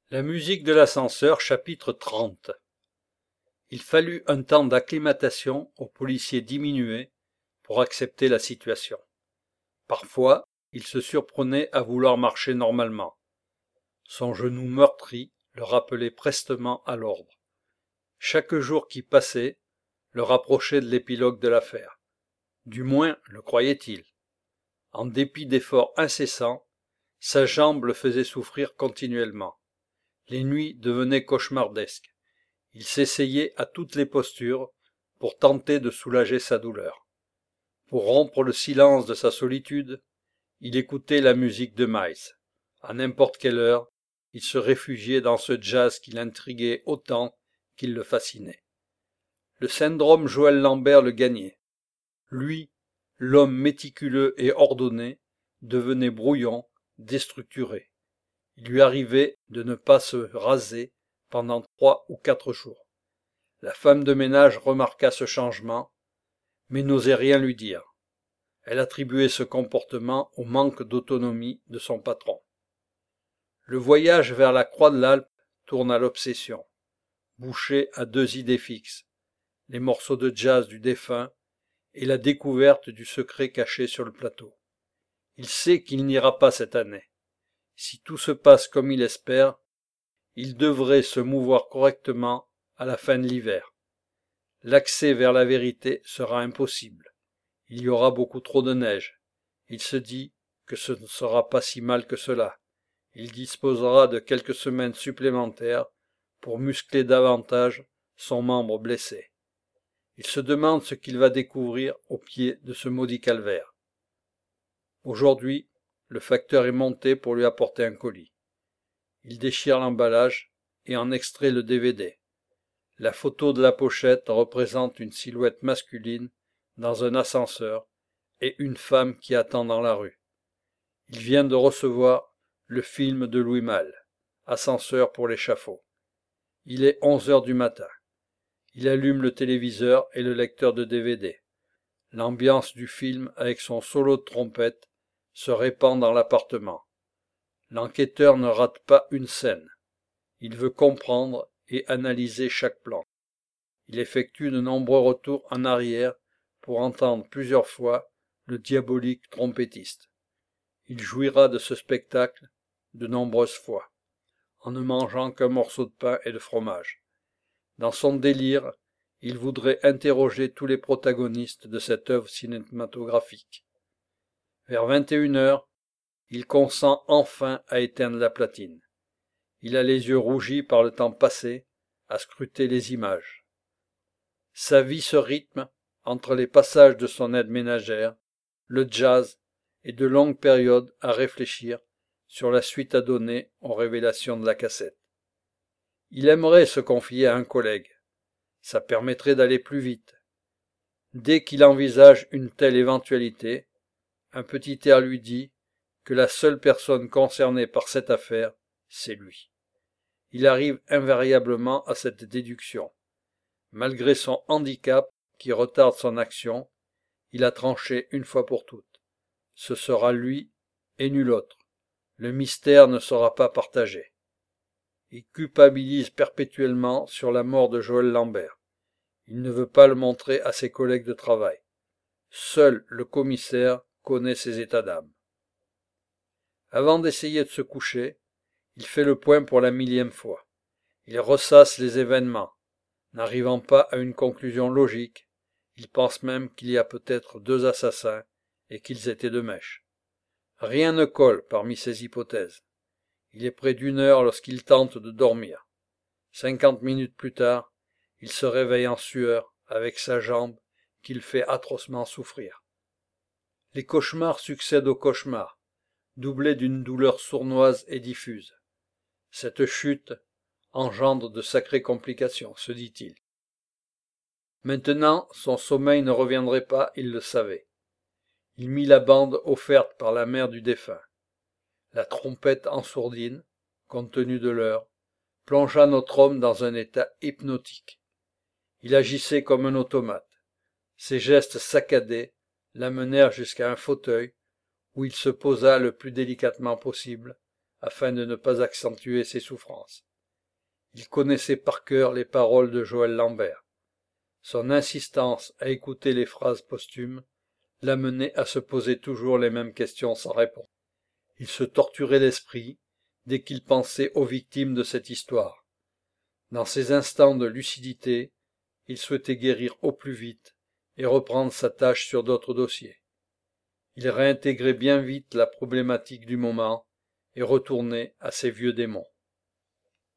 La musique de l'ascenseur, chapitre 30. Il fallut un temps d'acclimatation au policier diminué pour accepter la situation. Parfois, il se surprenait à vouloir marcher normalement. Son genou meurtri le rappelait prestement à l'ordre. Chaque jour qui passait le rapprochait de l'épilogue de l'affaire. Du moins le croyait-il. En dépit d'efforts incessants, sa jambe le faisait souffrir continuellement. Les nuits devenaient cauchemardesques. Il s'essayait à toutes les postures pour tenter de soulager sa douleur. Pour rompre le silence de sa solitude, il écoutait la musique de Miles. À n'importe quelle heure, il se réfugiait dans ce jazz qui l'intriguait autant qu'il le fascinait. Le syndrome Joël Lambert le gagnait. Lui, l'homme méticuleux et ordonné, devenait brouillon, déstructuré. Il lui arrivait de ne pas se raser pendant 3 ou 4 jours. La femme de ménage remarqua ce changement, mais n'osait rien lui dire. Elle attribuait ce comportement au manque d'autonomie de son patron. Le voyage vers la Croix de l'Alpe tourne à l'obsession. Bouché à 2 idées fixes, les morceaux de jazz du défunt et la découverte du secret caché sur le plateau. Il sait qu'il n'ira pas cette année. Si tout se passe comme il espère, il devrait se mouvoir correctement à la fin de l'hiver. L'accès vers la vérité sera impossible. Il y aura beaucoup trop de neige. Il se dit que ce ne sera pas si mal que cela. Il disposera de quelques semaines supplémentaires pour muscler davantage son membre blessé. Il se demande ce qu'il va découvrir au pied de ce maudit calvaire. Aujourd'hui, le facteur est monté pour lui apporter un colis. Il déchire l'emballage et en extrait le DVD. La photo de la pochette représente une silhouette masculine dans un ascenseur et une femme qui attend dans la rue. Il vient de recevoir le film de Louis Malle, Ascenseur pour l'échafaud. Il est 11 heures du matin. Il allume le téléviseur et le lecteur de DVD. L'ambiance du film avec son solo de trompette se répand dans l'appartement. L'enquêteur ne rate pas une scène. Il veut comprendre et analyser chaque plan. Il effectue de nombreux retours en arrière pour entendre plusieurs fois le diabolique trompettiste. Il jouira de ce spectacle de nombreuses fois, en ne mangeant qu'un morceau de pain et de fromage. Dans son délire, il voudrait interroger tous les protagonistes de cette œuvre cinématographique. Vers 21 heures, il consent enfin à éteindre la platine. Il a les yeux rougis par le temps passé à scruter les images. Sa vie se rythme entre les passages de son aide ménagère, le jazz et de longues périodes à réfléchir sur la suite à donner aux révélations de la cassette. Il aimerait se confier à un collègue. Ça permettrait d'aller plus vite. Dès qu'il envisage une telle éventualité, un petit air lui dit que la seule personne concernée par cette affaire, c'est lui. Il arrive invariablement à cette déduction. Malgré son handicap qui retarde son action, il a tranché une fois pour toutes. Ce sera lui et nul autre. Le mystère ne sera pas partagé. Il culpabilise perpétuellement sur la mort de Joël Lambert. Il ne veut pas le montrer à ses collègues de travail. Seul le commissaire connaît ses états d'âme. Avant d'essayer de se coucher, il fait le point pour la 1000e fois. Il ressasse les événements. N'arrivant pas à une conclusion logique, il pense même qu'il y a peut-être 2 assassins et qu'ils étaient de mèche. Rien ne colle parmi ces hypothèses. Il est près d'1 heure lorsqu'il tente de dormir. 50 minutes plus tard, il se réveille en sueur avec sa jambe qu'il fait atrocement souffrir. Les cauchemars succèdent aux cauchemars, doublés d'une douleur sournoise et diffuse. Cette chute engendre de sacrées complications, se dit-il. Maintenant, son sommeil ne reviendrait pas, il le savait. Il mit la bande offerte par la mère du défunt. La trompette en sourdine, compte tenu de l'heure, plongea notre homme dans un état hypnotique. Il agissait comme un automate. Ses gestes saccadés l'amenèrent jusqu'à un fauteuil où il se posa le plus délicatement possible, afin de ne pas accentuer ses souffrances. Il connaissait par cœur les paroles de Joël Lambert. Son insistance à écouter les phrases posthumes l'amenait à se poser toujours les mêmes questions sans réponse. Il se torturait l'esprit dès qu'il pensait aux victimes de cette histoire. Dans ces instants de lucidité, il souhaitait guérir au plus vite et reprendre sa tâche sur d'autres dossiers. Il réintégrait bien vite la problématique du moment et retournait à ses vieux démons.